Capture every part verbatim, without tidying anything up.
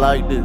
like this.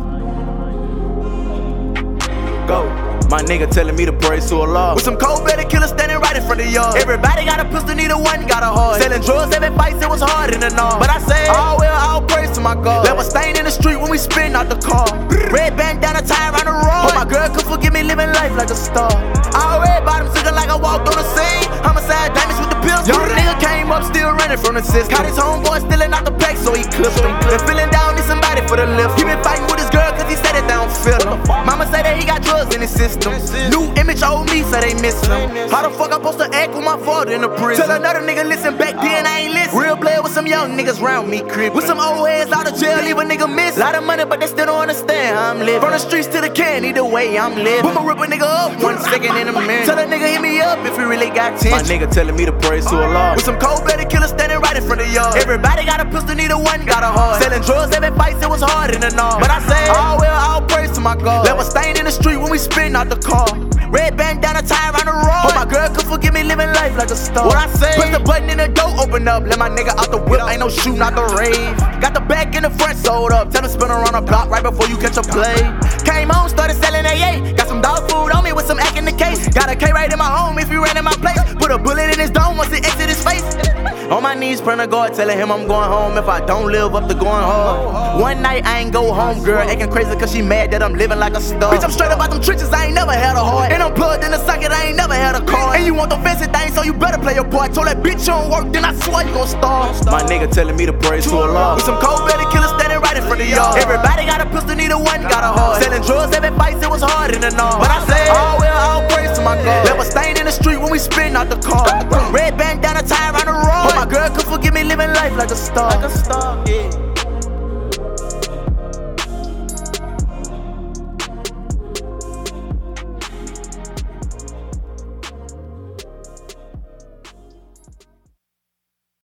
Go. My nigga telling me to praise to Allah. With some cold-blooded killers standing right in front of y'all. Everybody got a pistol, neither one got a heart. Selling drugs, every fight, it was hard in the north. But I say, all well, all praise to my God. Left a stain in the street when we spin out the car. Red bandana tie around the road. Hope my girl could forgive me living life like a star. All red bottoms looking like I walked on the scene. Homicide damage with the pills. Young nigga came up still running from the system. Caught his homeboy stealing out the pack, so he clipped him. Been feeling down, need somebody for the lift. He been fighting with his girl cause he said it down feel him. Mama say that he got drugs in his system. New image old me, so they miss him. How the fuck I supposed to act with my father in the prison? Tell another nigga listen back then, I ain't listen. Real player with some young niggas round me crib. With some old heads out of jail, leave a nigga miss. Lot of money, but they still don't understand how I'm living. From the streets to the can, either way I'm living. Put my rip a nigga up, one second in a minute. Tell a nigga hit me up if he really got ten. My nigga telling me to praise to Allah. With some cold-blooded killers standing right in front of y'all. Everybody got a pistol, neither one got a heart. Selling drugs, every fight, it was hard in the north. But I say, all well, all praise to my God. Left a stain in the street when we spin out the car. Red bandana tie around the road. Hope my girl could forgive me living life like a star. What I say? Press the button and the door open up. Let my nigga out the whip, ain't no shooting out the rave. Got the back in the front sold up. Tell him spin around the block right before you catch a play. Came home, started selling A A. Got some dog food on me with some act in the case. Got a K right in my home if he ran in my place. Put a bullet in his dome once it exit his face. On my knees, praying to God, telling him I'm going home if I don't live up to going hard. One night I ain't go home, girl, acting crazy cause she mad that I'm living like a star. Bitch, I'm straight up out them trenches, I ain't never had a heart. And I'm plugged in the socket, I ain't never had a car. And you want the fancy thing, so you better play your part. Told that bitch you don't work, then I swear you gon' starve. My nigga telling me to praise to Allah. With some cold-blooded killers standing right in front of y'all. Everybody got a pistol, neither one got a heart. Selling drugs, every fight, it was hard in the north. But I say, all well, all praise to my God. Left a stain in the street when we spin out the car. Red bandana tie around the road. Hope my girl could forgive me living life like a star. Like a star, yeah.